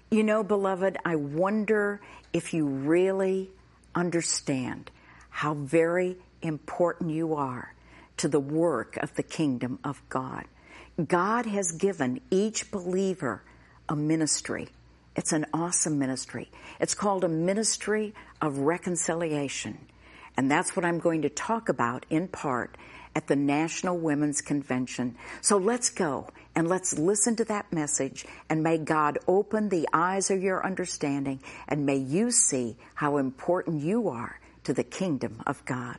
You know, beloved, I wonder if you really understand how very important you are to the work of the kingdom of God. God has given each believer a ministry. It's an awesome ministry. It's called a ministry of reconciliation. And that's what I'm going to talk about in part at the National Women's Convention. So let's go and let's listen to that message, and may God open the eyes of your understanding, and may you see how important you are to the kingdom of God.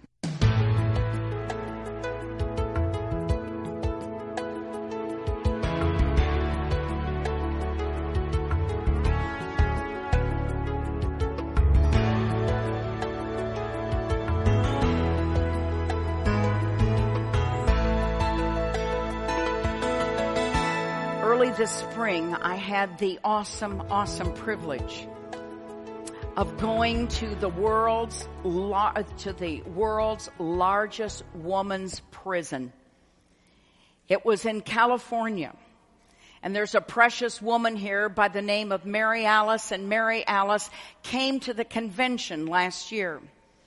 Early this spring, I had the awesome privilege of going to the world's largest woman's prison. It was in California. And there's a precious woman here by the name of Mary Alice, and Mary Alice came to the convention last year.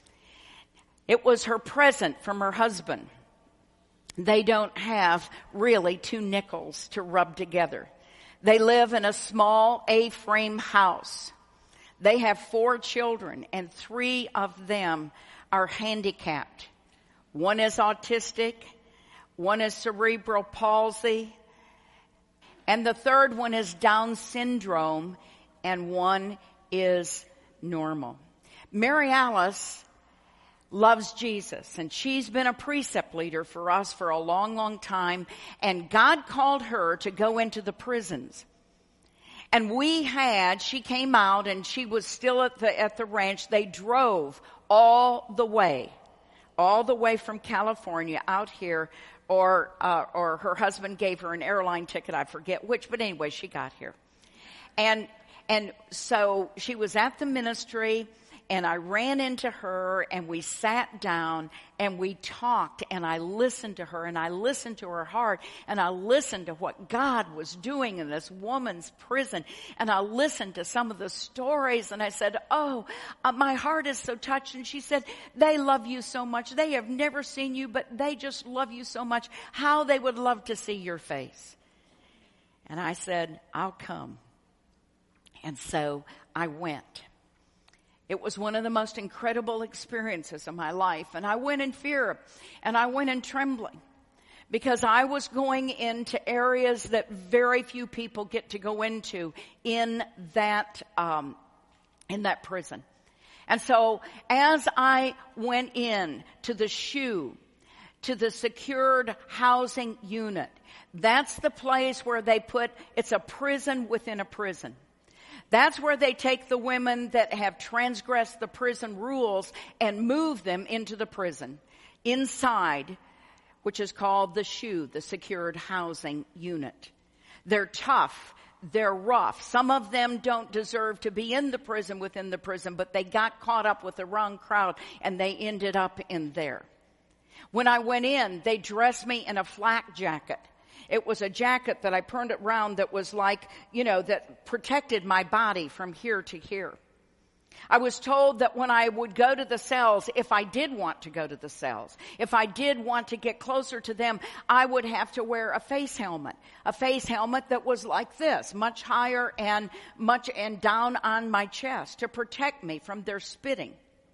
It was her present from her husband. They don't have really 2 nickels to rub together. They live in a small A-frame house. They have 4 children, and 3 of them are handicapped. One is autistic, one is cerebral palsy, and the third one is Down syndrome, and one is normal. Mary Alice loves Jesus, and she's been a precept leader for us for a long time, and God called her to go into the prisons. And she came out, and she was still at the ranch. They drove all the way from California out here, or her husband gave her an airline ticket, I forget which, but anyway, she got here. And so she was at the ministry, and I ran into her, and we sat down, and we talked, and I listened to her, and I listened to her heart, and I listened to what God was doing in this woman's prison, and I listened to some of the stories, and I said, my heart is so touched. And she said, they love you so much. They have never seen you, but they just love you so much. How they would love to see your face. And I said, I'll come. And so I went. It was one of the most incredible experiences of my life. And I went in fear, and I went in trembling, because I was going into areas that very few people get to go into in that prison. And so as I went in to the SHU, to the secured housing unit, that's the place where it's a prison within a prison. That's where they take the women that have transgressed the prison rules and move them into the prison inside, which is called the SHU, the Secured Housing Unit. They're tough. They're rough. Some of them don't deserve to be in the prison within the prison, but they got caught up with the wrong crowd, and they ended up in there. When I went in, they dressed me in a flak jacket. It was a jacket that I turned it around that was like, that protected my body from here to here. I was told that when I would go to the cells, if I did want to go to the cells, if I did want to get closer to them, I would have to wear a face helmet that was like this, much higher and down on my chest to protect me from their spitting.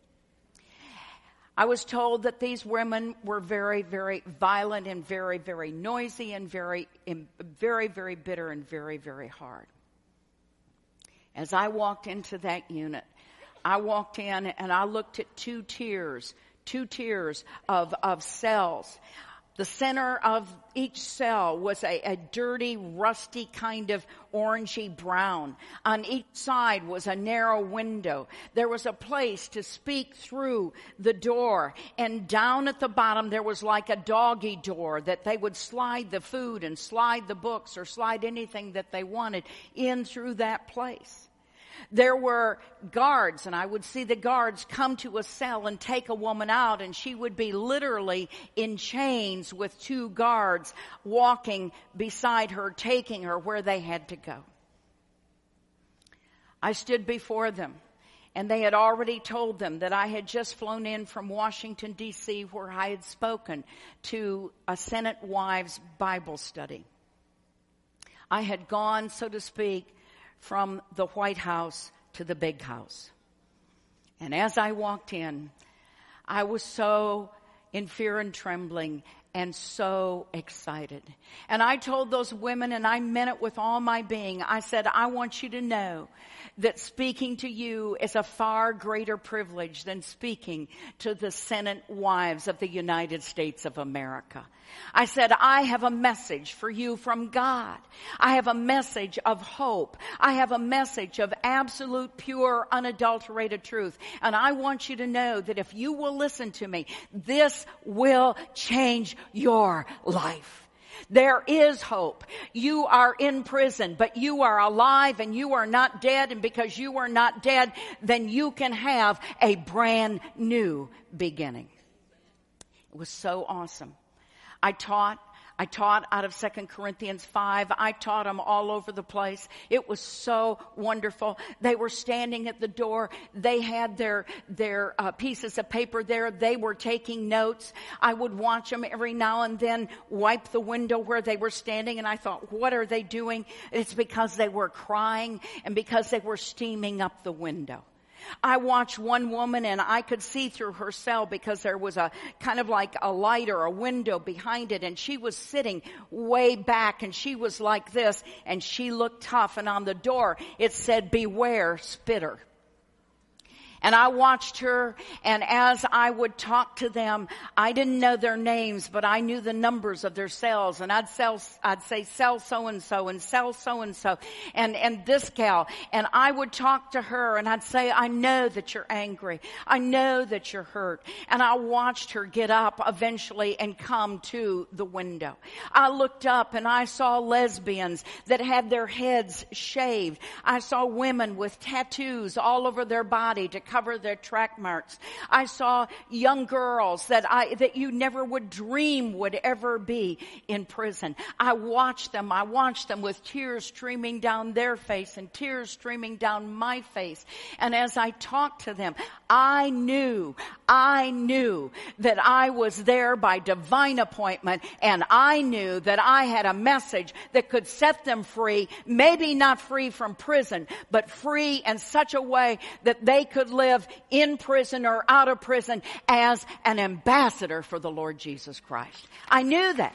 I was told that these women were very, very violent and very, very noisy and very, very, very bitter and very, very hard. As I walked into that unit, I walked in and I looked at two tiers of cells. The center of each cell was a dirty, rusty kind of orangey brown. On each side was a narrow window. There was a place to speak through the door. And down at the bottom there was like a doggy door that they would slide the food and slide the books or slide anything that they wanted in through that place. There were guards, and I would see the guards come to a cell and take a woman out, and she would be literally in chains with two guards walking beside her, taking her where they had to go. I stood before them, and they had already told them that I had just flown in from Washington, D.C., where I had spoken to a Senate Wives Bible study. I had gone, so to speak, from the White House to the big house. And as I walked in, I was so in fear and trembling and so excited. And I told those women, and I meant it with all my being, I said, I want you to know that speaking to you is a far greater privilege than speaking to the Senate wives of the United States of America. I said, I have a message for you from God. I have a message of hope. I have a message of absolute, pure, unadulterated truth. And I want you to know that if you will listen to me, this will change your life. There is hope. You are in prison, but you are alive and you are not dead. And because you are not dead, then you can have a brand new beginning. It was so awesome. I taught out of 2 Corinthians 5. I taught them all over the place. It was so wonderful. They were standing at the door. They had their pieces of paper there. They were taking notes. I would watch them every now and then wipe the window where they were standing, and I thought, what are they doing? It's because they were crying and because they were steaming up the window. I watched one woman, and I could see through her cell because there was a kind of like a light or a window behind it, and she was sitting way back, and she was like this, and she looked tough, and on the door it said, "Beware, spitter." And I watched her, and as I would talk to them, I didn't know their names, but I knew the numbers of their cells. And I'd say cell so-and-so and cell so-and-so and this gal. And I would talk to her, and I'd say, I know that you're angry. I know that you're hurt. And I watched her get up eventually and come to the window. I looked up, and I saw lesbians that had their heads shaved. I saw women with tattoos all over their body to cover their track marks. I saw young girls that you never would dream would ever be in prison. I watched them with tears streaming down their face and tears streaming down my face. And as I talked to them, I knew that I was there by divine appointment, and I knew that I had a message that could set them free, maybe not free from prison, but free in such a way that they could live in prison or out of prison as an ambassador for the Lord Jesus Christ. I knew that.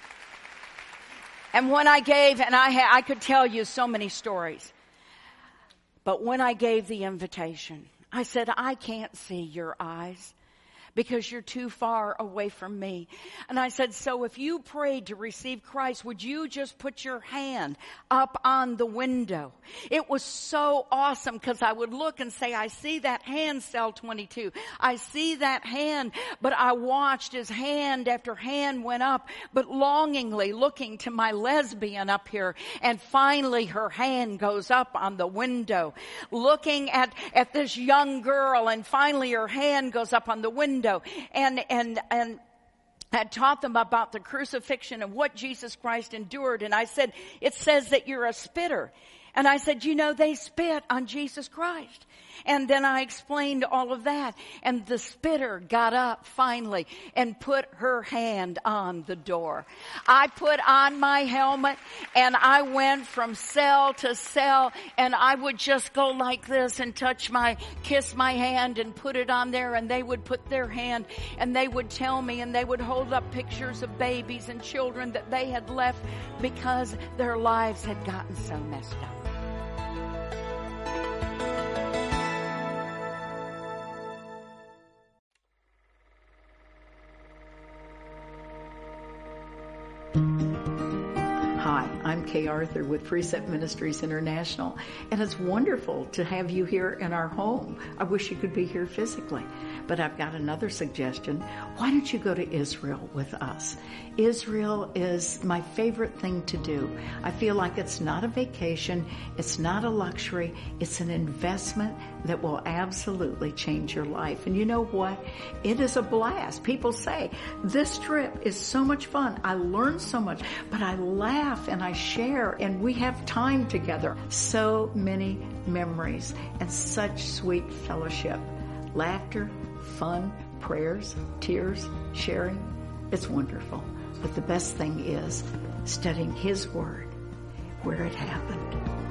And when I gave, and I could tell you so many stories, but when I gave the invitation, I said, I can't see your eyes because you're too far away from me. And I said, so if you prayed to receive Christ, would you just put your hand up on the window? It was so awesome because I would look and say, I see that hand, cell 22. I see that hand. But I watched as hand after hand went up, but longingly looking to my lesbian up here. And finally her hand goes up on the window, looking at this young girl, and finally her hand goes up on the window. And I taught them about the crucifixion and what Jesus Christ endured. And I said, it says that you're a spitter. And I said, they spit on Jesus Christ. And then I explained all of that. And the spitter got up finally and put her hand on the door. I put on my helmet, and I went from cell to cell, and I would just go like this and kiss my hand and put it on there, and they would put their hand, and they would tell me, and they would hold up pictures of babies and children that they had left because their lives had gotten so messed up. Hi, I'm Kay Arthur with Precept Ministries International, and it's wonderful to have you here in our home. I wish you could be here physically, but I've got another suggestion. Why don't you go to Israel with us? Israel is my favorite thing to do. I feel like it's not a vacation, it's not a luxury, it's an investment that will absolutely change your life. And you know what? It is a blast. People say, this trip is so much fun. I learned so much, but I laugh and I share, and we have time together. So many memories and such sweet fellowship. Laughter, fun, prayers, tears, sharing. It's wonderful. But the best thing is studying His Word where it happened.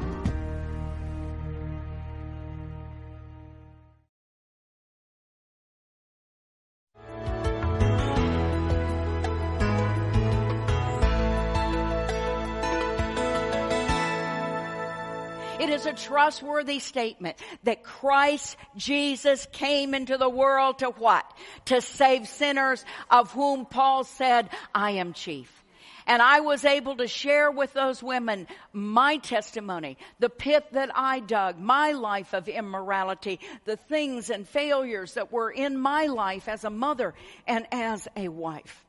It is a trustworthy statement that Christ Jesus came into the world to what? To save sinners, of whom Paul said, I am chief. And I was able to share with those women my testimony, the pit that I dug, my life of immorality, the things and failures that were in my life as a mother and as a wife.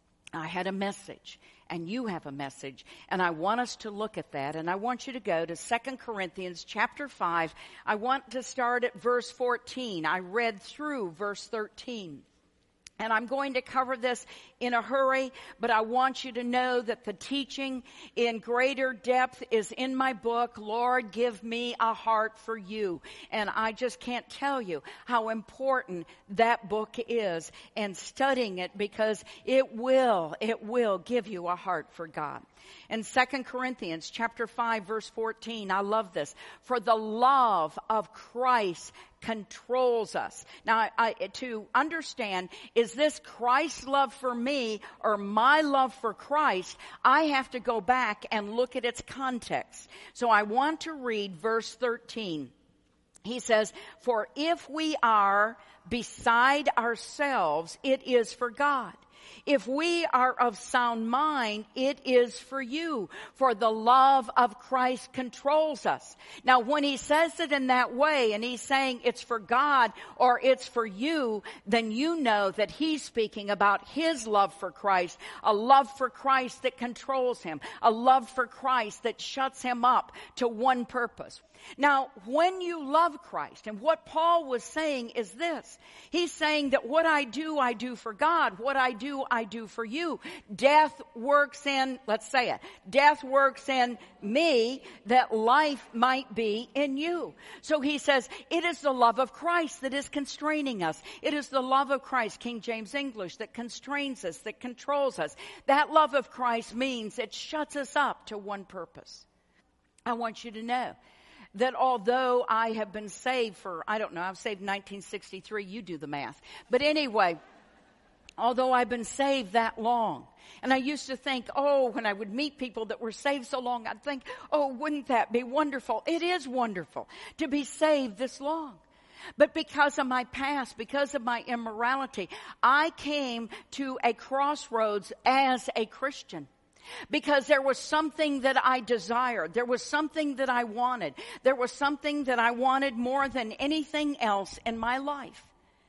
I had a message, and you have a message, and I want us to look at that, and I want you to go to 2 Corinthians chapter 5. I want to start at verse 14. I read through verse 13. And I'm going to cover this in a hurry, but I want you to know that the teaching in greater depth is in my book, Lord, Give Me a Heart for You. And I just can't tell you how important that book is and studying it, because it will give you a heart for God. In 2 Corinthians chapter 5 verse 14, I love this. For the love of Christ controls us. Now, to understand, is this Christ's love for me or my love for Christ? I have to go back and look at its context. So I want to read verse 13. He says, for if we are beside ourselves, it is for God. If we are of sound mind, it is for you, for the love of Christ controls us. Now, when he says it in that way, and he's saying it's for God or it's for you, then you know that he's speaking about his love for Christ, a love for Christ that controls him, a love for Christ that shuts him up to one purpose. Now, when you love Christ, and what Paul was saying is this. He's saying that what I do for God. What I do for you. Death works in, let's say it, death works in me that life might be in you. So he says, it is the love of Christ that is constraining us. It is the love of Christ, King James English, that constrains us, that controls us. That love of Christ means it shuts us up to one purpose. I want you to know that although I have been saved for, I don't know, I've saved 1963, you do the math. But anyway, although I've been saved that long, and I used to think, when I would meet people that were saved so long, I'd think, wouldn't that be wonderful? It is wonderful to be saved this long. But because of my past, because of my immorality, I came to a crossroads as a Christian. Because there was something that I desired. There was something that I wanted. There was something that I wanted more than anything else in my life.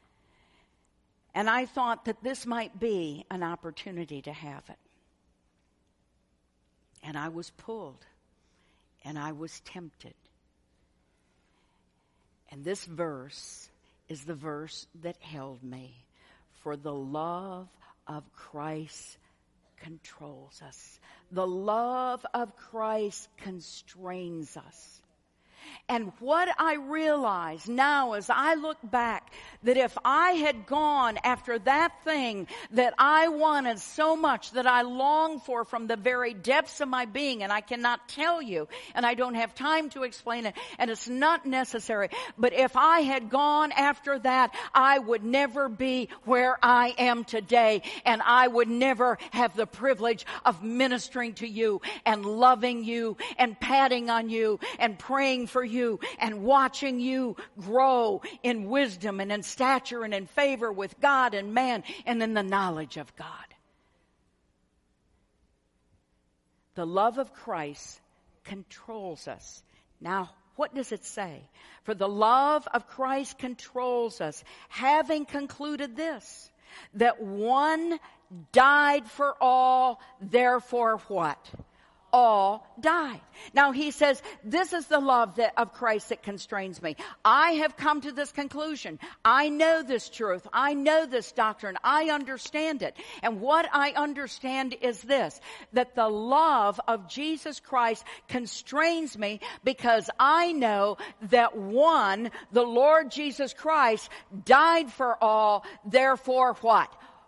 And I thought that this might be an opportunity to have it. And I was pulled. And I was tempted. And this verse is the verse that held me. For the love of Christ controls us. The love of Christ constrains us. And what I realize now as I look back, that if I had gone after that thing that I wanted so much, that I longed for from the very depths of my being, and I cannot tell you, and I don't have time to explain it, and it's not necessary, but if I had gone after that, I would never be where I am today, and I would never have the privilege of ministering to you, and loving you, and patting on you, and praying for you, and watching you grow in wisdom and in stature and in favor with God and man and in the knowledge of God. The love of Christ controls us. Now, what does it say? For the love of Christ controls us, having concluded this, that one died for all, therefore what? all died. Now he says, this is the love of Christ that constrains me. I have come to this conclusion. I know this truth. I know this doctrine. I understand it. And what I understand is this, that the love of Jesus Christ constrains me because I know that one, the Lord Jesus Christ, died for all, therefore what?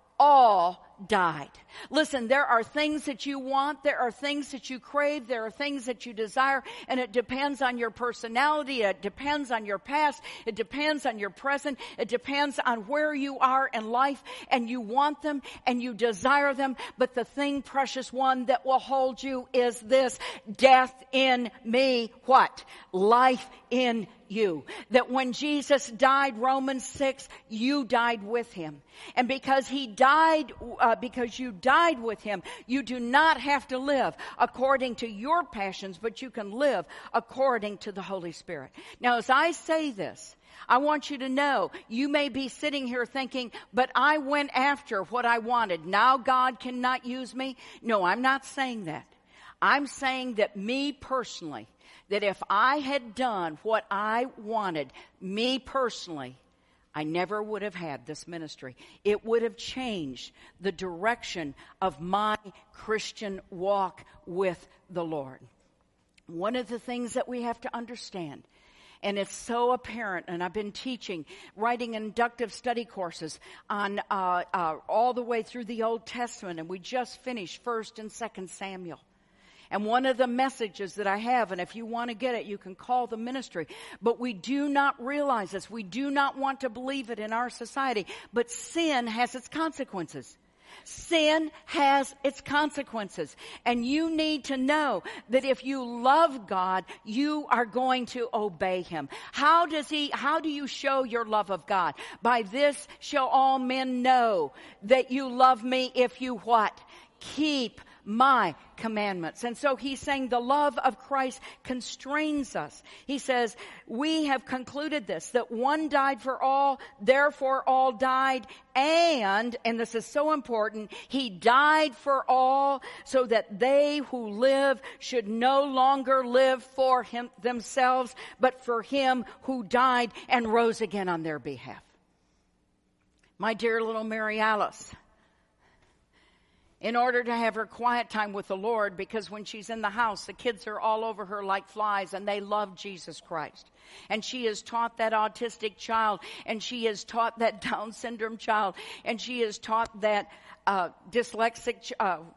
All died. Listen, there are things that you want, there are things that you crave, there are things that you desire, and it depends on your personality, it depends on your past, it depends on your present, it depends on where you are in life, and you want them and you desire them, but the thing, precious one, that will hold you is this: death in me, what? Life in you. That when Jesus died, Romans 6, you died with him. And because he died, because you died with him, you do not have to live according to your passions, but you can live according to the Holy Spirit. Now, as I say this, I want you to know, you may be sitting here thinking, but I went after what I wanted. Now God cannot use me. No, I'm not saying that. I'm saying that me personally, that if I had done what I wanted, me personally, I never would have had this ministry. It would have changed the direction of my Christian walk with the Lord. One of the things that we have to understand, and it's so apparent, and I've been teaching, writing inductive study courses on all the way through the Old Testament, and we just finished 1 and 2 Samuel. And one of the messages that I have, and if you want to get it, you can call the ministry. But we do not realize this. We do not want to believe it in our society. But sin has its consequences. Sin has its consequences. And you need to know that if you love God, you are going to obey him. How do you show your love of God? By this shall all men know that you love me if you what? Keep my commandments. And so he's saying the love of Christ constrains us. He says, we have concluded this, that one died for all, therefore all died, and this is so important, he died for all so that they who live should no longer live for themselves, but for him who died and rose again on their behalf. My dear little Mary Alice, in order to have her quiet time with the Lord, because when she's in the house, the kids are all over her like flies, and they love Jesus Christ. And she has taught that autistic child, and she has taught that Down syndrome child, and she has taught that dyslexic,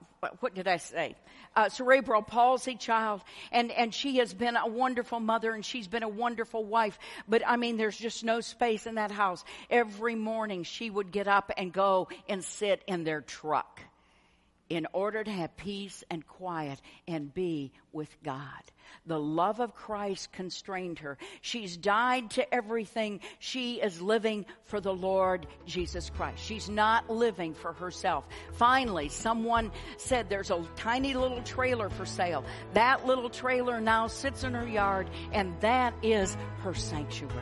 cerebral palsy child, and she has been a wonderful mother, and she's been a wonderful wife. But I mean, there's just no space in that house. Every morning she would get up and go and sit in their truck in order to have peace and quiet and be with God. The love of Christ constrained her. She's died to everything. She is living for the Lord Jesus Christ. She's not living for herself. Finally, someone said there's a tiny little trailer for sale. That little trailer now sits in her yard, and that is her sanctuary.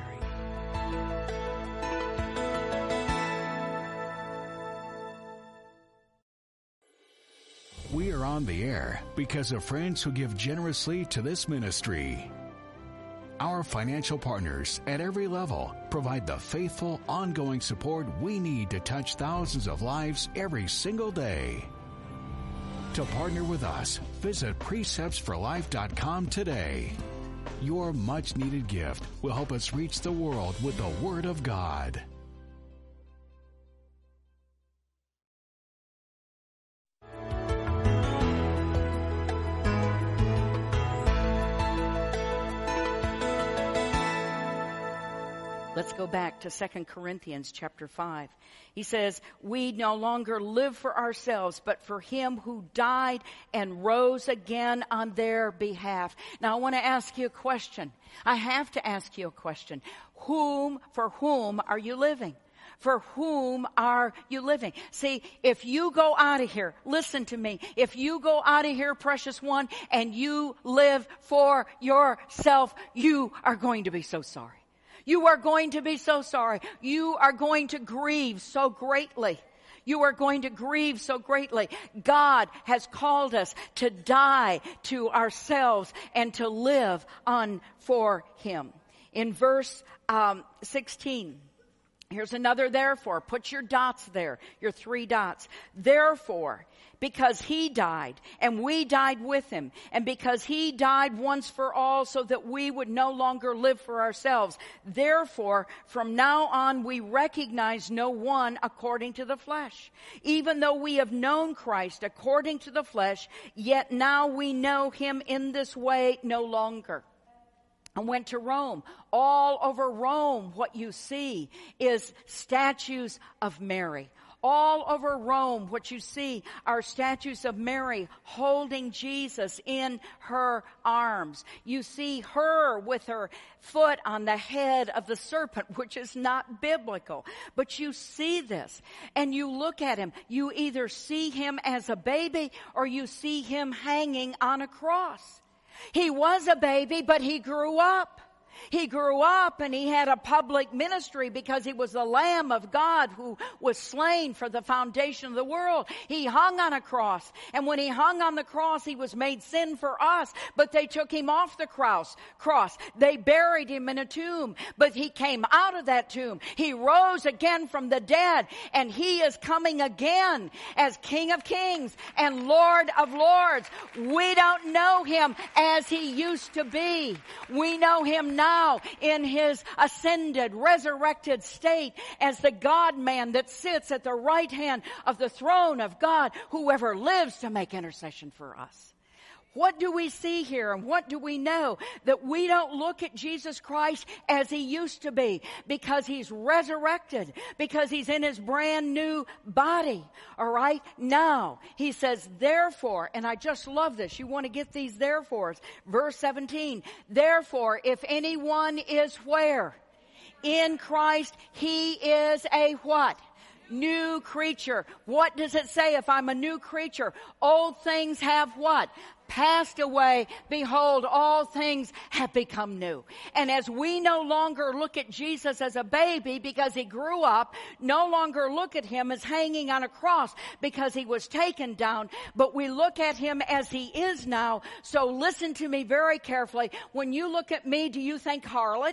We are on the air because of friends who give generously to this ministry. Our financial partners at every level provide the faithful, ongoing support we need to touch thousands of lives every single day. To partner with us, visit preceptsforlife.com today. Your much-needed gift will help us reach the world with the Word of God. Let's go back to 2 Corinthians chapter 5. He says, we no longer live for ourselves, but for him who died and rose again on their behalf. Now I want to ask you a question. I have to ask you a question. For whom are you living? For whom are you living? See, if you go out of here, listen to me. If you go out of here, precious one, and you live for yourself, you are going to be so sorry. You are going to be so sorry. You are going to grieve so greatly. You are going to grieve so greatly. God has called us to die to ourselves and to live on for Him. In verse 16, here's another therefore. Put your dots there, your 3 dots. Therefore, because He died, and we died with Him, and because He died once for all so that we would no longer live for ourselves. Therefore, from now on we recognize no one according to the flesh. Even though we have known Christ according to the flesh, yet now we know Him in this way no longer. I went to Rome. All over Rome, what you see is statues of Mary. All over Rome, what you see are statues of Mary holding Jesus in her arms. You see her with her foot on the head of the serpent, which is not biblical. But you see this, and you look at Him. You either see Him as a baby, or you see Him hanging on a cross. He was a baby, but He grew up. He grew up and He had a public ministry because He was the Lamb of God who was slain for the foundation of the world. He hung on a cross. And when He hung on the cross, He was made sin for us. But they took Him off the cross. They buried Him in a tomb. But He came out of that tomb. He rose again from the dead. And He is coming again as King of Kings and Lord of Lords. We don't know Him as He used to be. We know Him now in His ascended, resurrected state as the God-man that sits at the right hand of the throne of God, whoever lives to make intercession for us. What do we see here, and what do we know? That we don't look at Jesus Christ as He used to be, because He's resurrected, because He's in His brand new body. All right? Now, He says, therefore, and I just love this. You want to get these therefores. Verse 17, therefore, if anyone is where? In Christ, he is a what? New creature. What does it say if I'm a new creature? Old things have what? Passed away. Behold, all things have become new. And as we no longer look at Jesus as a baby because He grew up, no longer look at Him as hanging on a cross because He was taken down, but we look at Him as He is now. So listen to me very carefully. When you look at me, do you think harlot?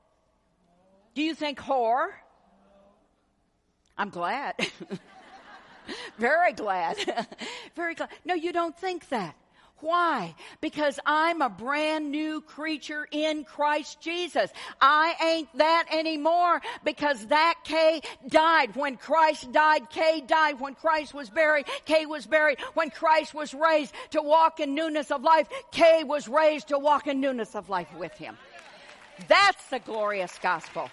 Do you think whore? I'm glad. Very glad. Very glad. No, you don't think that. Why? Because I'm a brand new creature in Christ Jesus. I ain't that anymore, because that Kay died. When Christ died, Kay died. When Christ was buried, Kay was buried. When Christ was raised to walk in newness of life, Kay was raised to walk in newness of life with Him. That's the glorious gospel.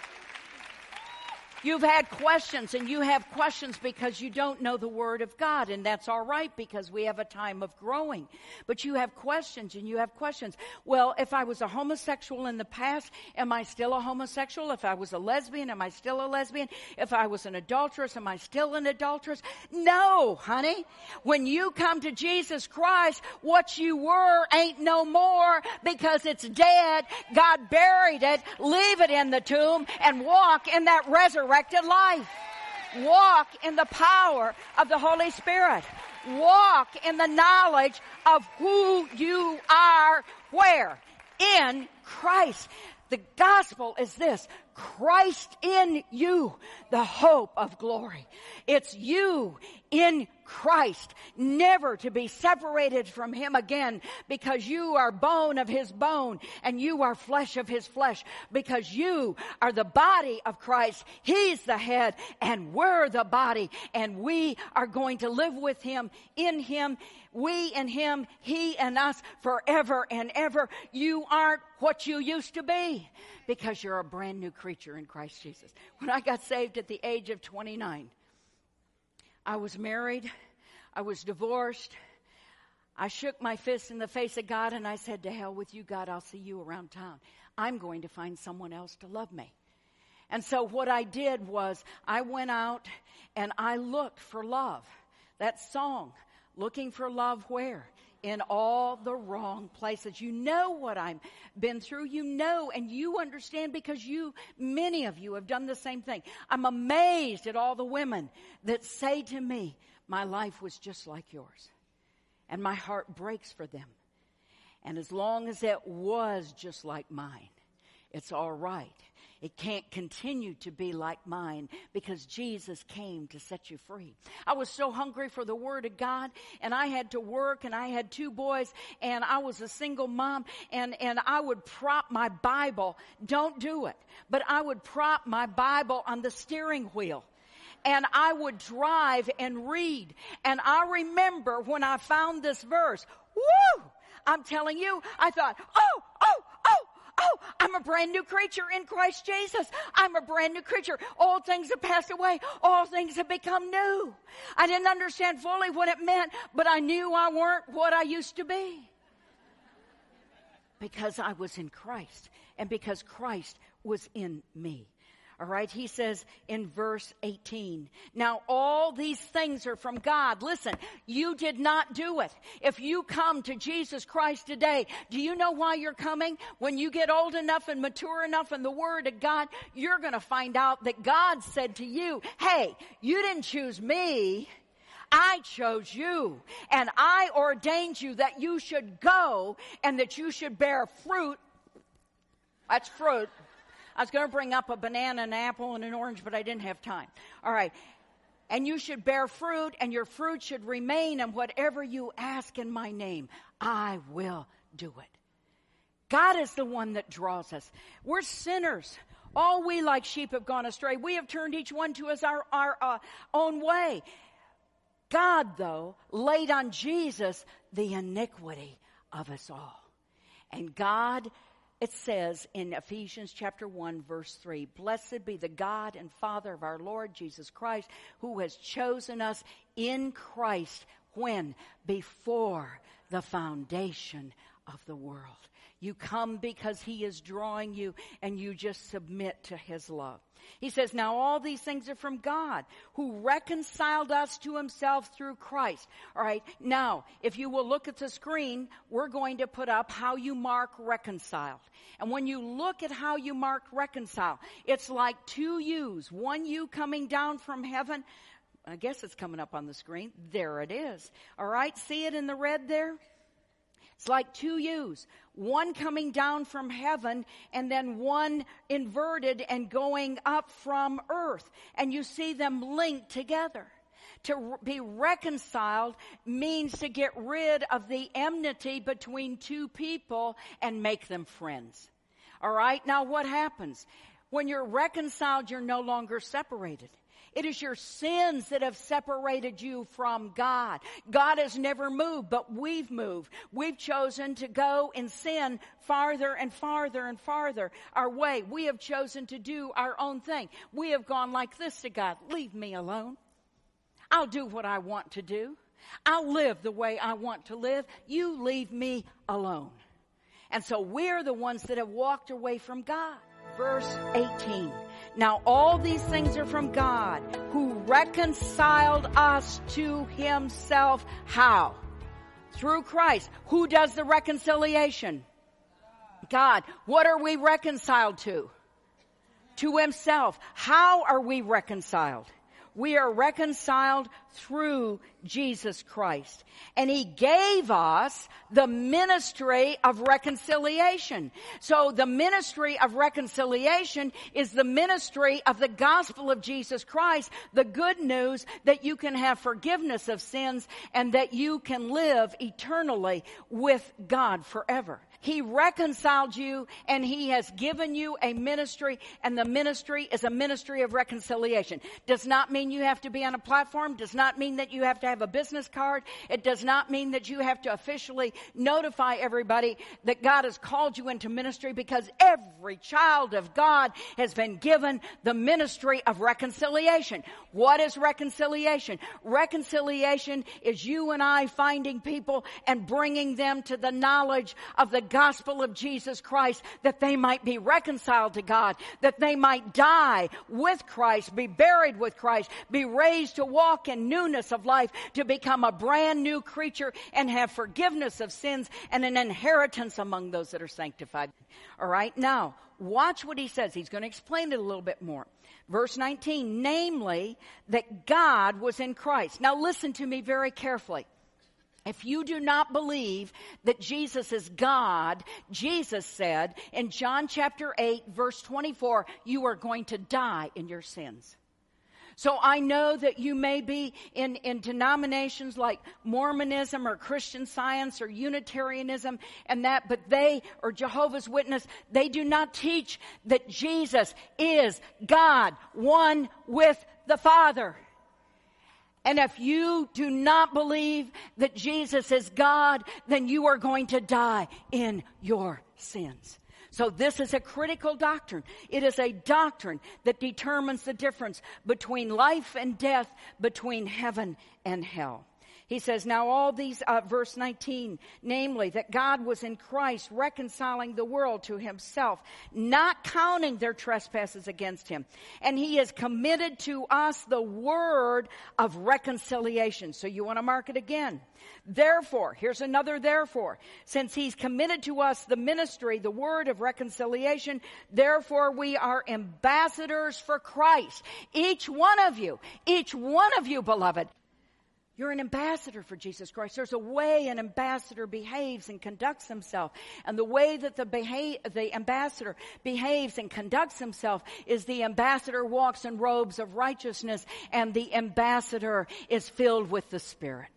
You've had questions, and you have questions because you don't know the Word of God, and that's all right because we have a time of growing. But you have questions, and you have questions. Well, if I was a homosexual in the past, am I still a homosexual? If I was a lesbian, am I still a lesbian? If I was an adulteress, am I still an adulteress? No, honey. When you come to Jesus Christ, what you were ain't no more because it's dead. God buried it. Leave it in the tomb and walk in that resurrection life. Walk in the power of the Holy Spirit. Walk in the knowledge of who you are. Where? In Christ. The gospel is this: Christ in you, the hope of glory. It's you in Christ, never to be separated from Him again, because you are bone of His bone and you are flesh of His flesh, because you are the body of Christ. He's the head and we're the body, and we are going to live with Him, in Him, we and Him, He and us forever and ever. You aren't what you used to be because you're a brand new creature in Christ Jesus. When I got saved at the age of 29, I was married. I was divorced. I shook my fist in the face of God and I said, to hell with you, God, I'll see you around town. I'm going to find someone else to love me. And so what I did was I went out and I looked for love. That song, looking for love where? in all the wrong places. You know what I've been through. You know, and you understand because many of you have done the same thing. I'm amazed at all the women that say to me, my life was just like yours. And my heart breaks for them. And as long as it was just like mine, it's all right. It can't continue to be like mine because Jesus came to set you free. I was so hungry for the Word of God, and I had to work, and I had 2 boys, and I was a single mom, and I would prop my Bible. Don't do it. But I would prop my Bible on the steering wheel. And I would drive and read. And I remember when I found this verse, woo! I'm telling you, I thought, oh, I'm a brand new creature in Christ Jesus. I'm a brand new creature. All things have passed away. All things have become new. I didn't understand fully what it meant, but I knew I weren't what I used to be. Because I was in Christ and because Christ was in me. All right, he says in verse 18, now all these things are from God. Listen, you did not do it. If you come to Jesus Christ today, do you know why you're coming? When you get old enough and mature enough in the Word of God, you're going to find out that God said to you, hey, you didn't choose me. I chose you, and I ordained you that you should go and that you should bear fruit. That's fruit. I was going to bring up a banana, an apple, and an orange, but I didn't have time. All right. And you should bear fruit, and your fruit should remain, and whatever you ask in my name, I will do it. God is the one that draws us. We're sinners. All we like sheep have gone astray. We have turned each one to us our own way. God, though, laid on Jesus the iniquity of us all. And God, it says in Ephesians chapter 1, verse 3, blessed be the God and Father of our Lord Jesus Christ, who has chosen us in Christ when? Before the foundation of the world. You come because he is drawing you, and you just submit to his love. He says, now all these things are from God, who reconciled us to himself through Christ. All right, now, if you will look at the screen, we're going to put up how you mark reconciled. And when you look at how you mark reconcile, it's like 2 U's. 1 U coming down from heaven. I guess it's coming up on the screen. There it is. All right, see it in the red there? It's like 2 U's, one coming down from heaven and then one inverted and going up from earth. And you see them linked together. To be reconciled means to get rid of the enmity between 2 people and make them friends. All right, now what happens? When you're reconciled, you're no longer separated. It is your sins that have separated you from God. God has never moved, but we've moved. We've chosen to go in sin farther and farther and farther our way. We have chosen to do our own thing. We have gone like this to God. Leave me alone. I'll do what I want to do. I'll live the way I want to live. You leave me alone. And so we're the ones that have walked away from God. Verse 18. Now all these things are from God, who reconciled us to himself. How? Through Christ. Who does the reconciliation? God. What are we reconciled to? To himself. How are we reconciled? We are reconciled through Jesus Christ. And he gave us the ministry of reconciliation. So the ministry of reconciliation is the ministry of the gospel of Jesus Christ, the good news that you can have forgiveness of sins and that you can live eternally with God forever. He reconciled you, and he has given you a ministry, and the ministry is a ministry of reconciliation. Does not mean you have to be on a platform. Does not mean that you have to have a business card. It does not mean that you have to officially notify everybody that God has called you into ministry, because every child of God has been given the ministry of reconciliation. What is reconciliation? Reconciliation is you and I finding people and bringing them to the knowledge of the gospel of Jesus Christ, that they might be reconciled to God, that they might die with Christ, be buried with Christ, be raised to walk in newness of life, to become a brand new creature and have forgiveness of sins and an inheritance among those that are sanctified. All right, now, watch what he says. He's going to explain it a little bit more. Verse 19, namely, that God was in Christ. Now listen to me very carefully. If you do not believe that Jesus is God, Jesus said in John chapter 8, verse 24, you are going to die in your sins. So I know that you may be in denominations like Mormonism or Christian Science or Unitarianism and that, but they, or Jehovah's Witness, they do not teach that Jesus is God, one with the Father. And if you do not believe that Jesus is God, then you are going to die in your sins. So this is a critical doctrine. It is a doctrine that determines the difference between life and death, between heaven and hell. He says, now all these, verse 19, namely that God was in Christ reconciling the world to himself, not counting their trespasses against him. And he has committed to us the word of reconciliation. So you want to mark it again. Therefore, here's another therefore. Since he's committed to us the ministry, the word of reconciliation, therefore we are ambassadors for Christ. Each one of you, beloved, you're an ambassador for Jesus Christ. There's a way an ambassador behaves and conducts himself. And the way that the ambassador behaves and conducts himself is the ambassador walks in robes of righteousness, and the ambassador is filled with the Spirit.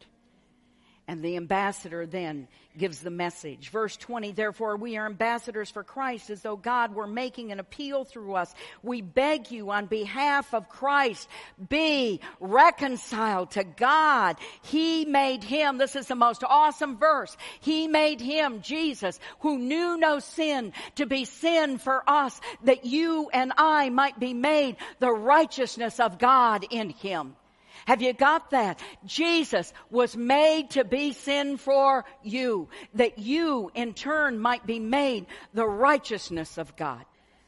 And the ambassador then gives the message. Verse 20, therefore we are ambassadors for Christ, as though God were making an appeal through us. We beg you on behalf of Christ, be reconciled to God. He made him, this is the most awesome verse, he made him, Jesus, who knew no sin, to be sin for us, that you and I might be made the righteousness of God in him. Have you got that? Jesus was made to be sin for you, that you in turn might be made the righteousness of God.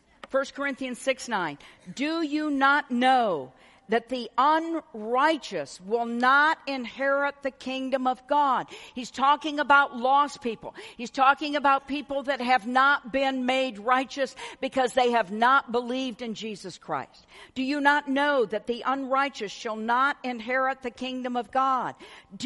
1 Corinthians 6:9. Do you not know that the unrighteous will not inherit the kingdom of God? He's talking about lost people. He's talking about people that have not been made righteous because they have not believed in Jesus Christ. Do you not know that the unrighteous shall not inherit the kingdom of God?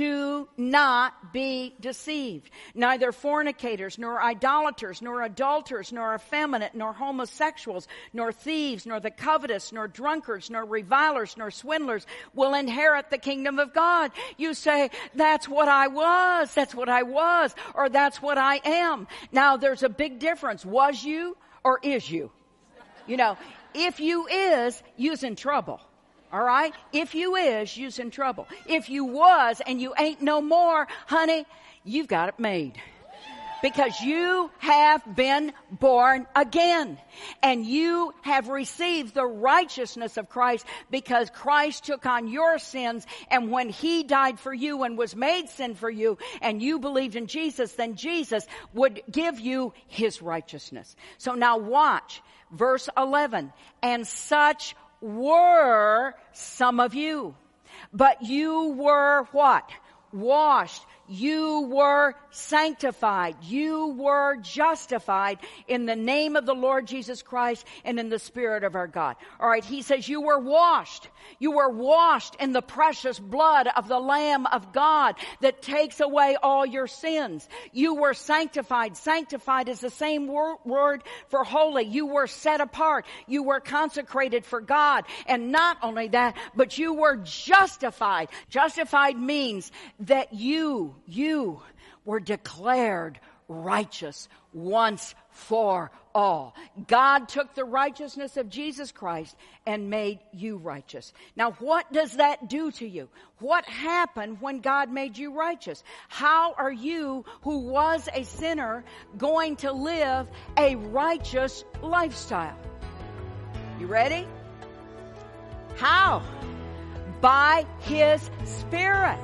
Do not be deceived. Neither fornicators, nor idolaters, nor adulterers, nor effeminate, nor homosexuals, nor thieves, nor the covetous, nor drunkards, nor revilers, nor swindlers will inherit the kingdom of God. You say, that's what I was, or that's what I am. Now there's a big difference. Was you or is you? You know, if you is, you's in trouble. All right? If you is, you's in trouble. If you was and you ain't no more, honey, you've got it made. Because you have been born again. And you have received the righteousness of Christ because Christ took on your sins. And when he died for you and was made sin for you, and you believed in Jesus, then Jesus would give you his righteousness. So now watch. Verse 11. And such were some of you. But you were what? Washed. You were sanctified. You were justified in the name of the Lord Jesus Christ and in the Spirit of our God. All right, he says you were washed. You were washed in the precious blood of the Lamb of God that takes away all your sins. You were sanctified. Sanctified is the same word for holy. You were set apart. You were consecrated for God. And not only that, but you were justified. Justified means that you were declared righteous once for all. God took the righteousness of Jesus Christ and made you righteous. Now, what does that do to you? What happened when God made you righteous? How are you, who was a sinner, going to live a righteous lifestyle? You ready? How? By his Spirit.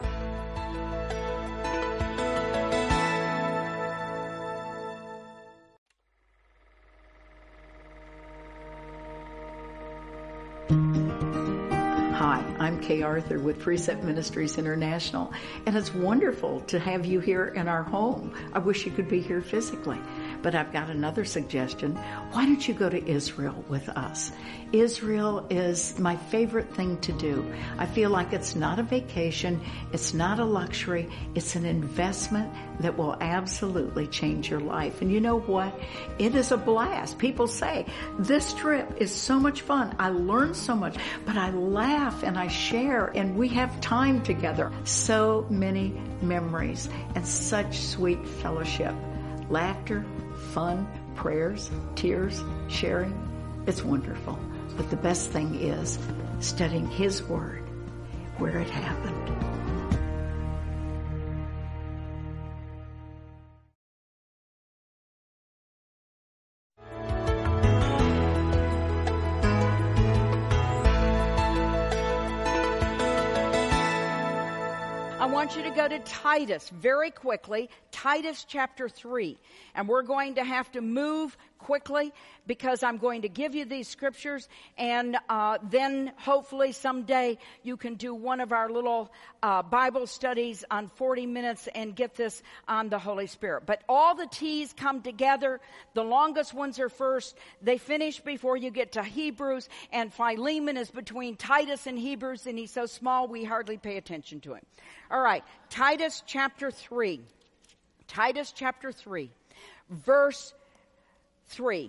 Hi, I'm Kay Arthur with Precept Ministries International, and it's wonderful to have you here in our home. I wish you could be here physically, but I've got another suggestion. Why don't you go to Israel with us? Israel is my favorite thing to do. I feel like it's not a vacation, it's not a luxury, it's an investment that will absolutely change your life. And you know what? It is a blast. People say, this trip is so much fun. I learn so much, but I laugh and I share and we have time together. So many memories and such sweet fellowship. Laughter, fun, prayers, tears, sharing. It's wonderful. But the best thing is studying His Word where it happened. I want you to go to Titus very quickly, Titus chapter 3. And we're going to have to move quickly because I'm going to give you these scriptures, and then hopefully someday you can do one of our little Bible studies on 40 minutes and get this on the Holy Spirit. But all the T's come together. The longest ones are first. They finish before you get to Hebrews, and Philemon is between Titus and Hebrews, and he's so small we hardly pay attention to him. All right, Titus chapter 3. Titus chapter 3, verse 3.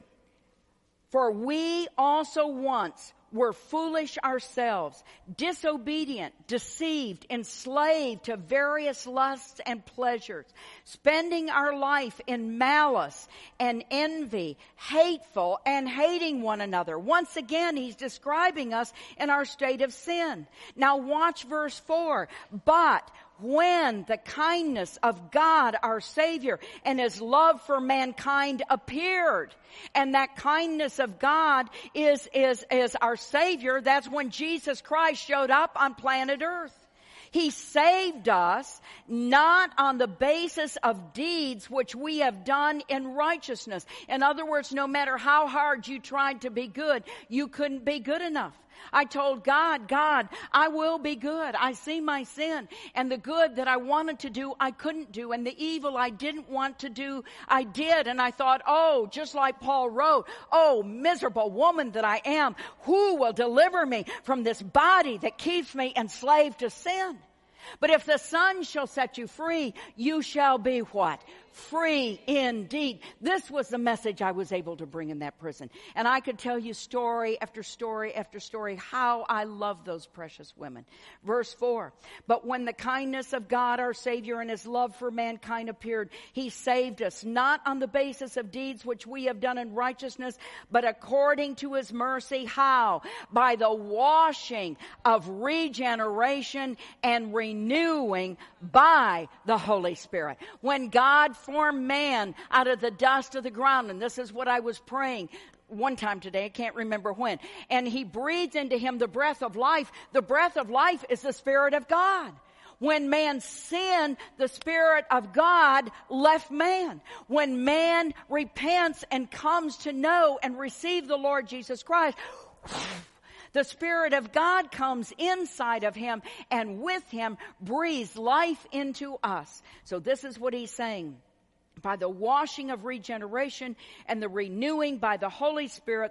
For we also once were foolish ourselves, disobedient, deceived, enslaved to various lusts and pleasures, spending our life in malice and envy, hateful and hating one another. Once again, he's describing us in our state of sin. Now watch verse 4. But when the kindness of God our Savior and His love for mankind appeared, and that kindness of God is our Savior, that's when Jesus Christ showed up on planet Earth. He saved us not on the basis of deeds which we have done in righteousness. In other words, no matter how hard you tried to be good, you couldn't be good enough. I told God, I will be good. I see my sin, and the good that I wanted to do, I couldn't do, and the evil I didn't want to do, I did. And I thought, just like Paul wrote, miserable woman that I am, who will deliver me from this body that keeps me enslaved to sin? But if the Son shall set you free, you shall be what? Free indeed. This was the message I was able to bring in that prison. And I could tell you story after story after story how I love those precious women. Verse 4. But when the kindness of God our Savior and His love for mankind appeared, He saved us not on the basis of deeds which we have done in righteousness, but according to His mercy. How? By the washing of regeneration and renewing by the Holy Spirit. When God formed man out of the dust of the ground, and this is what I was praying one time today, I can't remember when, and He breathed into him the breath of life. The breath of life is the Spirit of God. When man sinned, the Spirit of God left man. When man repents and comes to know and receive the Lord Jesus Christ, the Spirit of God comes inside of him, and with him breathes life into us. So this is what he's saying. By the washing of regeneration and the renewing by the Holy Spirit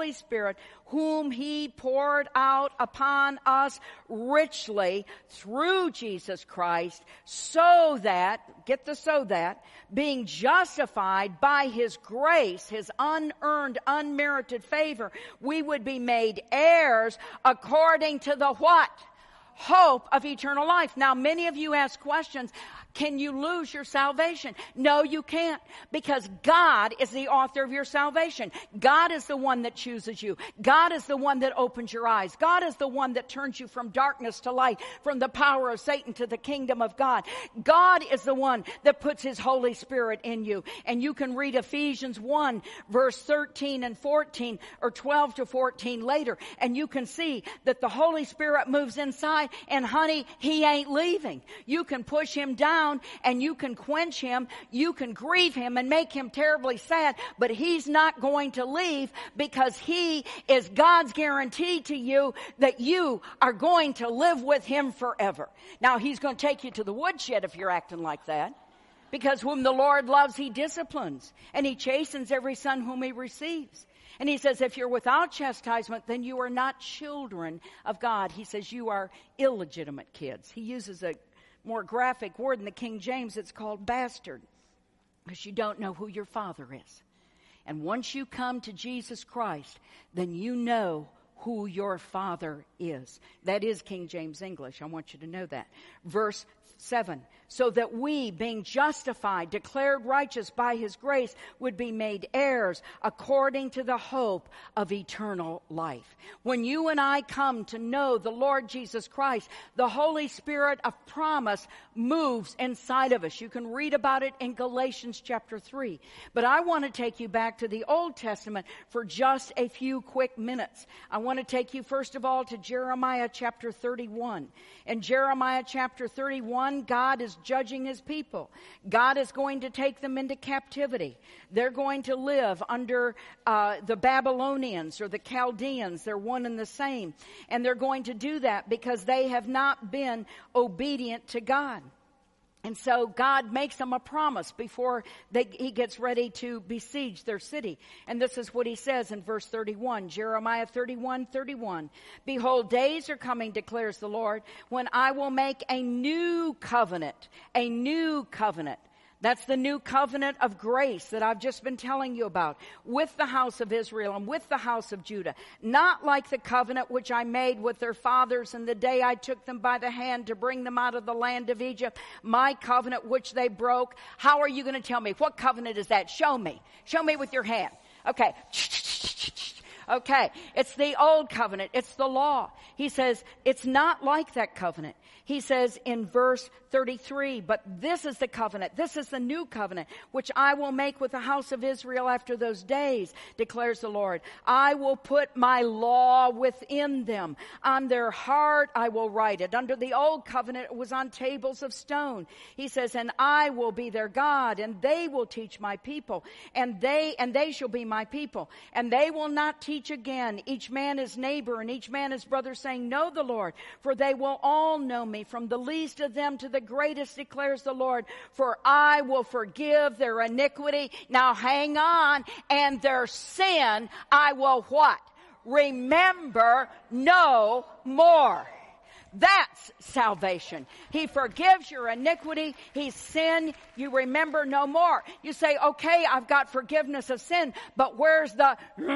whom He poured out upon us richly through Jesus Christ, so that, get the so that, being justified by His grace, His unearned, unmerited favor, we would be made heirs according to the what? Hope of eternal life. Now, many of you ask questions. Can you lose your salvation? No, you can't, because God is the author of your salvation. God is the one that chooses you. God is the one that opens your eyes. God is the one that turns you from darkness to light, from the power of Satan to the kingdom of God. God is the one that puts His Holy Spirit in you. And you can read Ephesians 1, verse 13 and 14, or 12 to 14 later, and you can see that the Holy Spirit moves inside, and honey, He ain't leaving. You can push Him down around and you can quench him, you can grieve him and make him terribly sad, but he's not going to leave because he is God's guarantee to you that you are going to live with him forever. Now, he's going to take you to the woodshed if you're acting like that. Because whom the Lord loves, he disciplines. And he chastens every son whom he receives. And he says, if you're without chastisement, then you are not children of God. He says you are illegitimate kids. He uses a more graphic word in the King James. It's called bastard. Because you don't know who your father is. And once you come to Jesus Christ, then you know who your father is. That is King James English. I want you to know that. Verse 7, so that we, being justified, declared righteous by his grace, would be made heirs according to the hope of eternal life. When you and I come to know the Lord Jesus Christ, the Holy Spirit of promise moves inside of us. You can read about it in Galatians chapter 3. But I want to take you back to the Old Testament for just a few quick minutes. I want to take you first of all to Jeremiah chapter 31. In Jeremiah chapter 31, God is judging his people. God is going to take them into captivity. They're going to live under the Babylonians or the Chaldeans. They're one and the same. And they're going to do that because they have not been obedient to God. And so God makes them a promise before he gets ready to besiege their city. And this is what he says in verse 31, Jeremiah 31:31. Behold, days are coming, declares the Lord, when I will make a new covenant. A new covenant. That's the new covenant of grace that I've just been telling you about with the house of Israel and with the house of Judah. Not like the covenant which I made with their fathers in the day I took them by the hand to bring them out of the land of Egypt. My covenant which they broke. How are you going to tell me? What covenant is that? Show me. Show me with your hand. Okay. Okay. It's the old covenant. It's the law. He says it's not like that covenant. He says in verse 33, but this is the covenant, this is the new covenant, which I will make with the house of Israel after those days, declares the Lord. I will put my law within them. On their heart I will write it. Under the old covenant it was on tables of stone. He says, and I will be their God, and they will teach my people, and they shall be my people. And they will not teach again, each man his neighbor, and each man his brother, saying, know the Lord, for they will all know me, from the least of them to the greatest, declares the Lord, for I will forgive their iniquity. Now hang on. And their sin I will what? Remember no more. That's salvation. He forgives your iniquity. His sin you remember no more. You say, okay, I've got forgiveness of sin, but where's the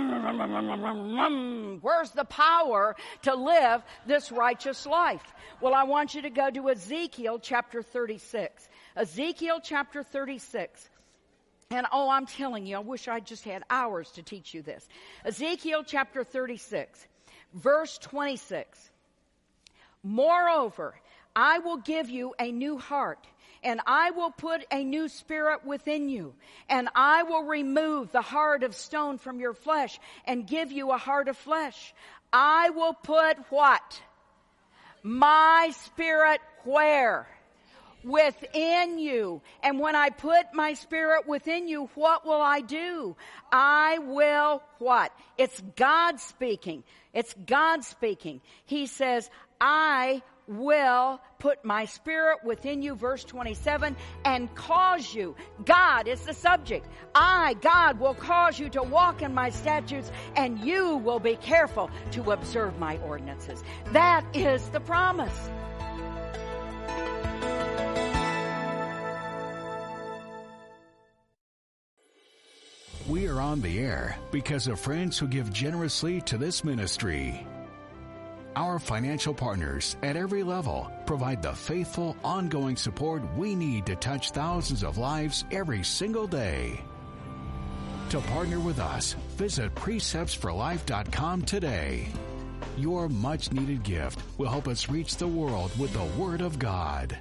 power to live this righteous life? Well, I want you to go to Ezekiel chapter 36. Ezekiel chapter 36. And I'm telling you, I wish I just had hours to teach you this. Ezekiel chapter 36, verse 26. Moreover, I will give you a new heart, and I will put a new spirit within you, and I will remove the heart of stone from your flesh and give you a heart of flesh. I will put what? My spirit where? Within you. And when I put my spirit within you, what will I do? I will what? It's God speaking. It's God speaking. He says, I will put my spirit within you, verse 27, and cause you. God is the subject. God, will cause you to walk in my statutes, and you will be careful to observe my ordinances. That is the promise. We are on the air because of friends who give generously to this ministry. Our financial partners at every level provide the faithful, ongoing support we need to touch thousands of lives every single day. To partner with us, visit preceptsforlife.com today. Your much-needed gift will help us reach the world with the Word of God.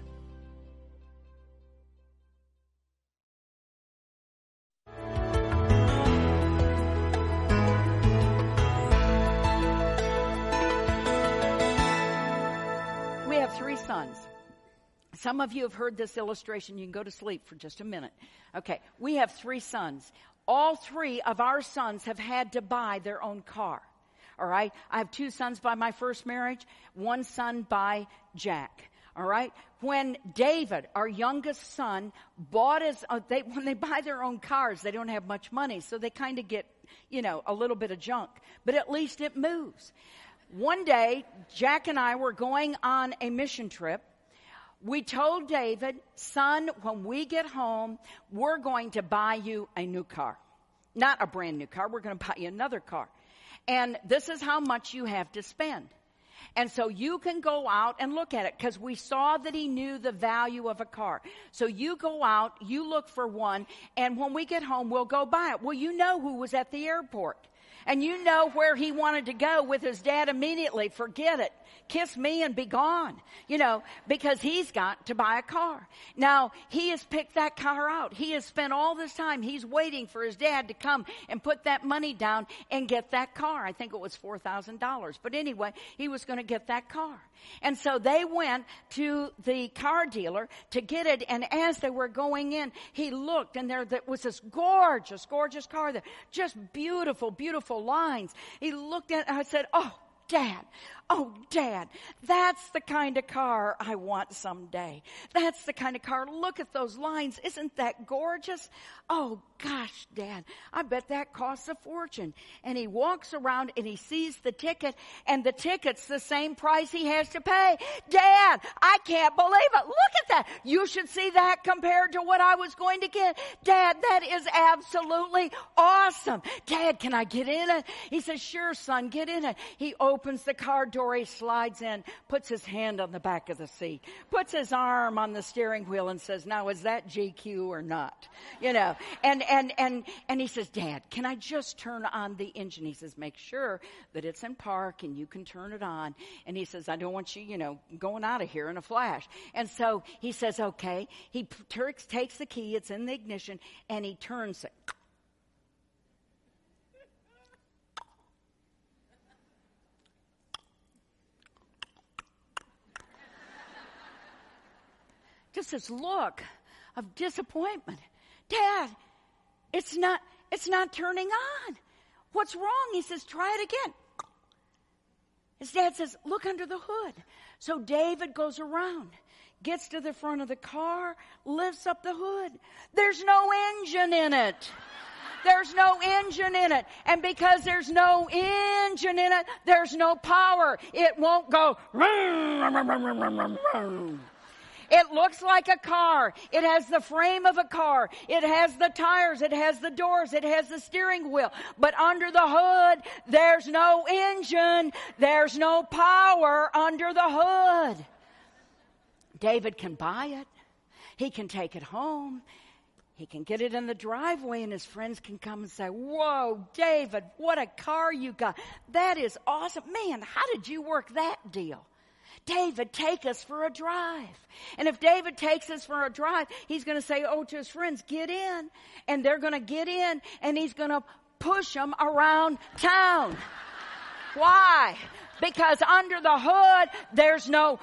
Some of you have heard this illustration. You can go to sleep for just a minute. Okay, we have 3 sons. All 3 of our sons have had to buy their own car. All right? I have 2 sons by my first marriage, 1 son by Jack. All right? When David, our youngest son, bought when they buy their own cars, they don't have much money, so they kind of get, a little bit of junk. But at least it moves. One day, Jack and I were going on a mission trip. We told David, son, when we get home, we're going to buy you a new car. Not a brand new car. We're going to buy you another car. And this is how much you have to spend. And so you can go out and look at it, because we saw that he knew the value of a car. So you go out, you look for one, and when we get home, we'll go buy it. Well, you know who was at the airport. And you know where he wanted to go with his dad immediately. Forget it. Kiss me and be gone. Because he's got to buy a car. Now, he has picked that car out. He has spent all this time. He's waiting for his dad to come and put that money down and get that car. I think it was $4,000. But anyway, he was going to get that car. And so they went to the car dealer to get it. And as they were going in, he looked, and there was this gorgeous, gorgeous car there. Just beautiful, beautiful lines. He looked at it, and I said, oh, Dad, that's the kind of car I want someday. That's the kind of car. Look at those lines. Isn't that gorgeous? Oh, gosh, Dad, I bet that costs a fortune. And he walks around and he sees the ticket, and the ticket's the same price he has to pay. Dad, I can't believe it. Look at that. You should see that compared to what I was going to get. Dad, that is absolutely awesome. Dad, can I get in it? He says, sure, son, get in it. He opens the car door, he slides in, puts his hand on the back of the seat, puts his arm on the steering wheel and says, now is that GQ or not? And he says, Dad, can I just turn on the engine? He says, make sure that it's in park and you can turn it on. And he says, I don't want you, going out of here in a flash. And so he says, okay. He takes the key, it's in the ignition, and he turns it. Just this look of disappointment. Dad, it's not turning on. What's wrong? He says, try it again. His dad says, look under the hood. So David goes around, gets to the front of the car, lifts up the hood. There's no engine in it. There's no engine in it. And because there's no engine in it, there's no power. It won't go. It looks like a car. It has the frame of a car. It has the tires. It has the doors. It has the steering wheel. But under the hood, there's no engine. There's no power under the hood. David can buy it. He can take it home. He can get it in the driveway, and his friends can come and say, whoa, David, what a car you got. That is awesome. Man, how did you work that deal? David, take us for a drive. And if David takes us for a drive, he's going to say, to his friends, get in. And they're going to get in, and he's going to push them around town. Why? Because under the hood, there's no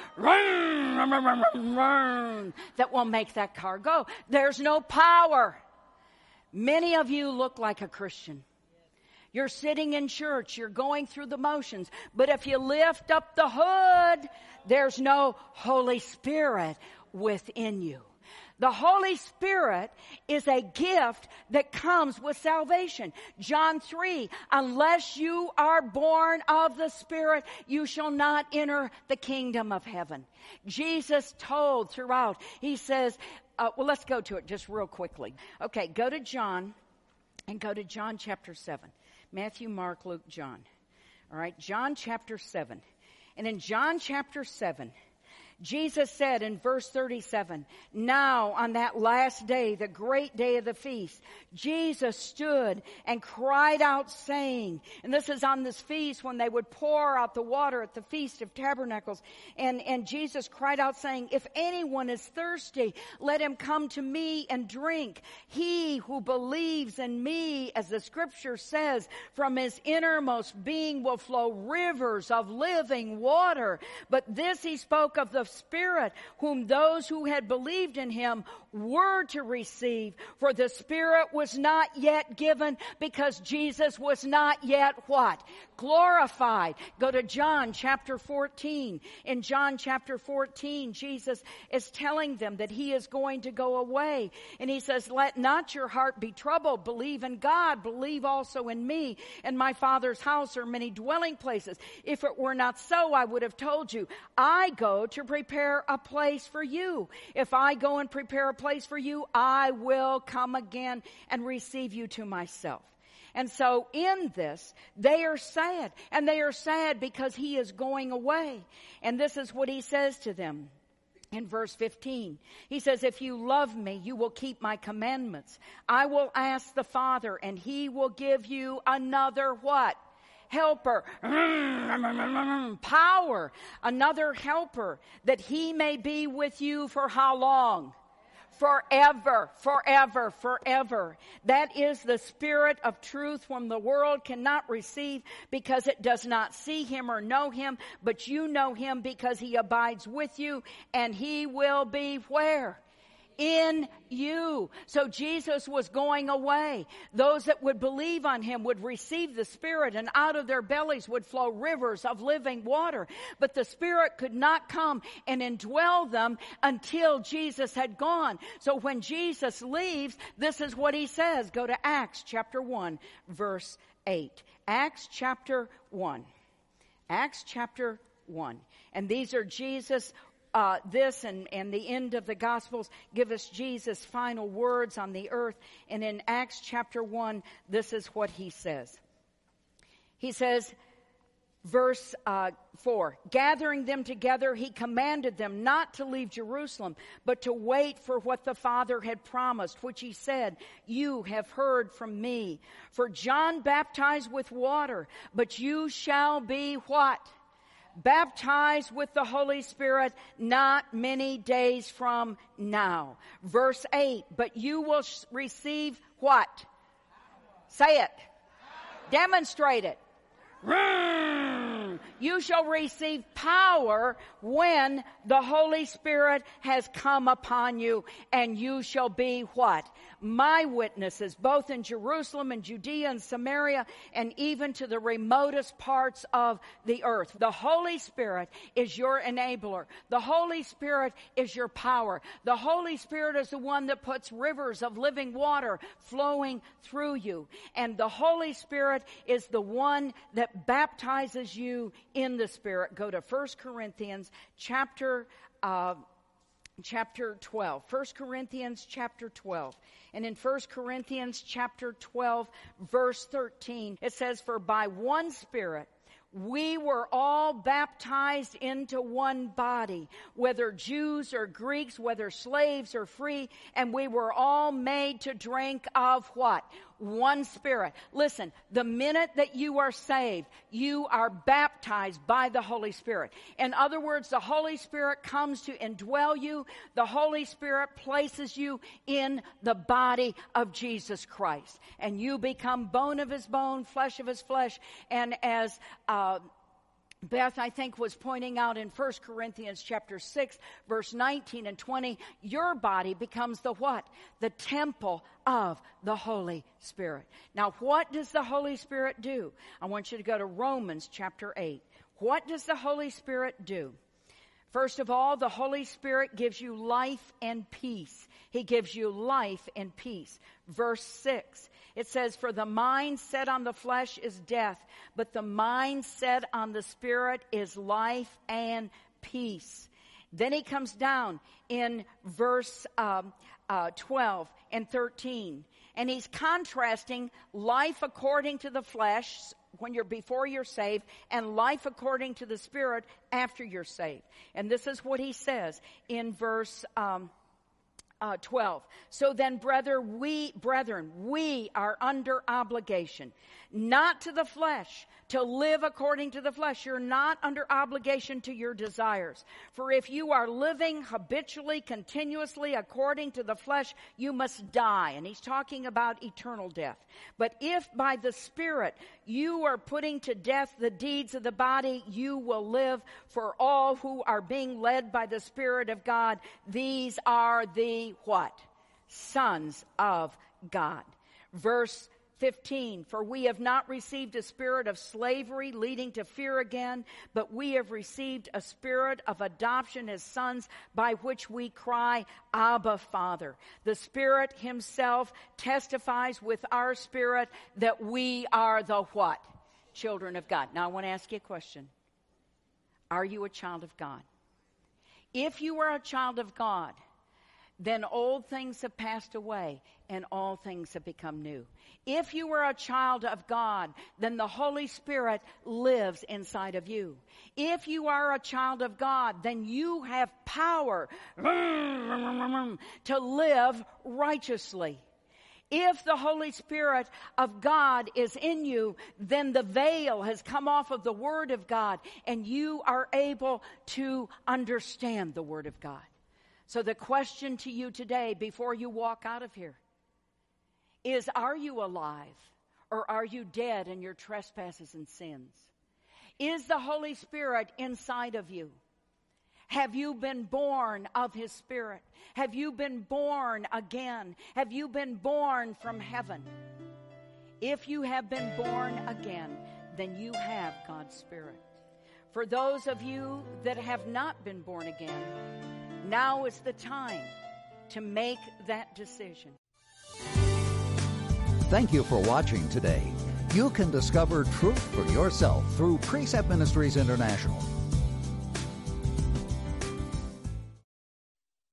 that will make that car go. There's no power. Many of you look like a Christian. You're sitting in church. You're going through the motions. But if you lift up the hood, there's no Holy Spirit within you. The Holy Spirit is a gift that comes with salvation. John 3, unless you are born of the Spirit, you shall not enter the kingdom of heaven. Jesus told throughout, he says, let's go to it just real quickly. Okay, go to John and go to John chapter 7. Matthew, Mark, Luke, John. All right, John chapter 7. And in John chapter 7, Jesus said in verse 37, now on that last day, the great day of the feast, Jesus stood and cried out saying, and this is on this feast when they would pour out the water at the Feast of Tabernacles, and Jesus cried out saying, if anyone is thirsty, let him come to me and drink. He who believes in me, as the scripture says, from his innermost being will flow rivers of living water. But this he spoke of the the Spirit, whom those who had believed in him were to receive. For the Spirit was not yet given because Jesus was not yet what? Glorified. Go to John chapter 14. In John chapter 14, Jesus is telling them that he is going to go away. And he says, let not your heart be troubled. Believe in God. Believe also in me. In my Father's house are many dwelling places. If it were not so, I would have told you. I go to prepare a place for you. If I go and prepare a place for you, I will come again and receive you to myself. And so in this, they are sad. And they are sad because he is going away. And this is what he says to them. In verse 15, he says, if you love me, you will keep my commandments. I will ask the Father, and he will give you another what? Helper. Power. Another helper, that he may be with you for how long? Forever, forever, forever. That is the Spirit of truth, whom the world cannot receive because it does not see him or know him, but you know him because he abides with you, and he will be where? In you. So Jesus was going away. Those that would believe on him would receive the Spirit, and out of their bellies would flow rivers of living water. But the Spirit could not come and indwell them until Jesus had gone. So when Jesus leaves, this is what he says. Go to Acts chapter 1, verse 8. Acts chapter 1. Acts chapter 1. And these are Jesus' this and the end of the Gospels give us Jesus' final words on the earth. And in Acts chapter 1, this is what he says. He says, verse 4, gathering them together, he commanded them not to leave Jerusalem, but to wait for what the Father had promised, which he said, you have heard from me. For John baptized with water, but you shall be what? Baptized with the Holy Spirit not many days from now. Verse 8, but you will receive what? Say it. Demonstrate it. You shall receive power when the Holy Spirit has come upon you, and you shall be what? My witnesses, both in Jerusalem and Judea and Samaria, and even to the remotest parts of the earth. The Holy Spirit is your enabler. The Holy Spirit is your power. The Holy Spirit is the one that puts rivers of living water flowing through you. And the Holy Spirit is the one that baptizes you in the Spirit. Go to 1 Corinthians chapter 12. 1 Corinthians chapter 12. And in 1 Corinthians chapter 12, verse 13, it says, for by one Spirit we were all baptized into one body, whether Jews or Greeks, whether slaves or free, and we were all made to drink of what? One Spirit. Listen, the minute that you are saved, you are baptized by the Holy Spirit. In other words, the Holy Spirit comes to indwell you. The Holy Spirit places you in the body of Jesus Christ. And you become bone of his bone, flesh of his flesh. And as Beth, I think, was pointing out in 1 Corinthians chapter 6, verse 19 and 20, your body becomes the what? The temple of the Holy Spirit. Now, what does the Holy Spirit do? I want you to go to Romans chapter 8. What does the Holy Spirit do? First of all, the Holy Spirit gives you life and peace. He gives you life and peace. Verse 6, it says, for the mind set on the flesh is death, but the mind set on the Spirit is life and peace. Then he comes down in verse 12 and 13, and he's contrasting life according to the flesh, when you're before you're saved, and life according to the Spirit after you're saved. And this is what he says in verse 12. So then, brethren, we are under obligation, not to the flesh, to live according to the flesh. You're not under obligation to your desires. For if you are living habitually, continuously according to the flesh, you must die. And he's talking about eternal death. But if by the Spirit you are putting to death the deeds of the body, you will live. For all who are being led by the Spirit of God, these are the what? Sons of God. Verse 15, for we have not received a spirit of slavery leading to fear again, but we have received a spirit of adoption as sons, by which we cry, Abba, Father. The Spirit himself testifies with our spirit that we are the what? Children of God. Now I want to ask you a question. Are you a child of God? If you are a child of God, then old things have passed away and all things have become new. If you are a child of God, then the Holy Spirit lives inside of you. If you are a child of God, then you have power to live righteously. If the Holy Spirit of God is in you, then the veil has come off of the Word of God and you are able to understand the Word of God. So the question to you today before you walk out of here is, are you alive or are you dead in your trespasses and sins? Is the Holy Spirit inside of you? Have you been born of His Spirit? Have you been born again? Have you been born from heaven? If you have been born again, then you have God's Spirit. For those of you that have not been born again, now is the time to make that decision. Thank you for watching today. You can discover truth for yourself through Precept Ministries International.